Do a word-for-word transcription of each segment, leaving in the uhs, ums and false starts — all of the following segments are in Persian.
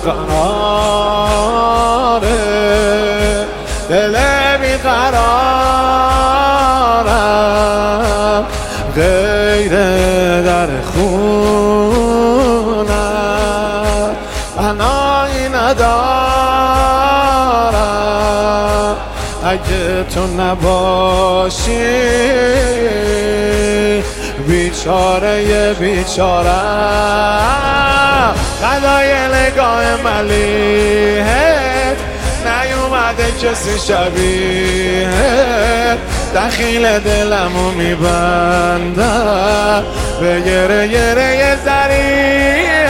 قراره، دل بیقرارم، غیر در خونم بنایی ندارم. اگه تو نباشی بیچاره بیچارم، قضای نگاه ملیحت نیومده کسی شبیه، دخیل دلمو میبندم به گره گره زریه.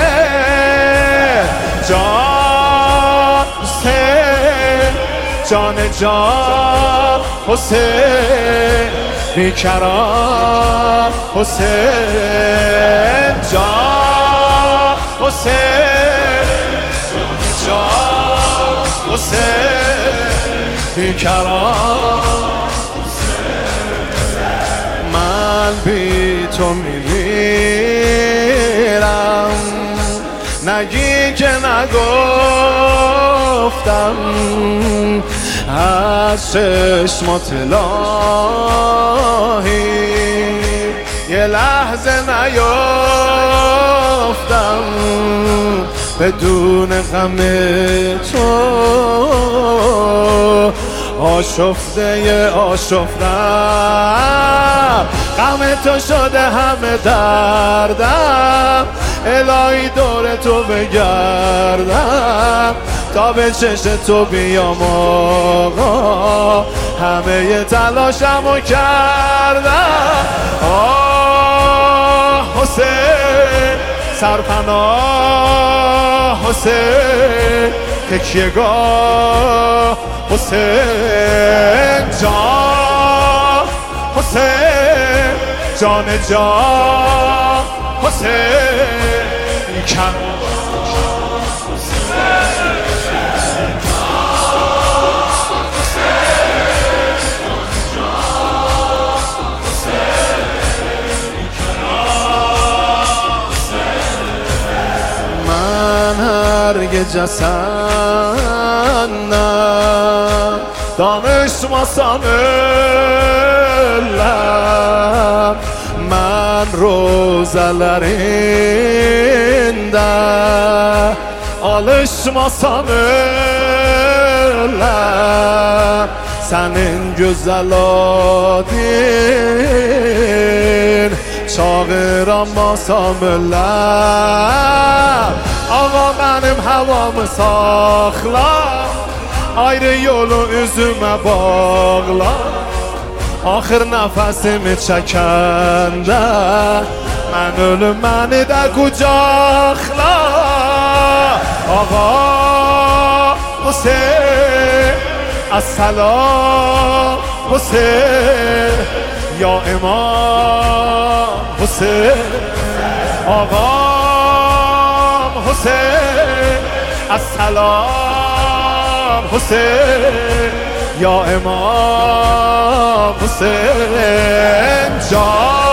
جان حسین، جان جان حسین، بیکران حسین، جان حسین، جان حسین، بیکران. من بی تو میمیرم، نگی که نگفتم، از چشمات الهی یه لحظه نیفتم بدون غم تو. آشفته آشفتم، غم تو شده همه دردم، الهی دور تو بگردم تا به چشم تو بیام آقا، همه تلاشمو کردم. آه حسین سرپناه، حسین تکیه‌گاه، حسین جان، حسین جان جان، حسین بیکران. هرگز جسنم دانش مساملم، من روزلرinde alışmasam senin güzel adin çağıramasam Ağa benim havamı sakla, ayrı yolu üzüme bağla, axır nəfəsimi çəkəndə mən ölüm, məni də qucaqla. Ağa Hüseyin, əssalam Hüseyin, ya İmam Hüseyin. Ağam Hüseyin, əssalam Hüseyin, ya İmam Hüseyin. Can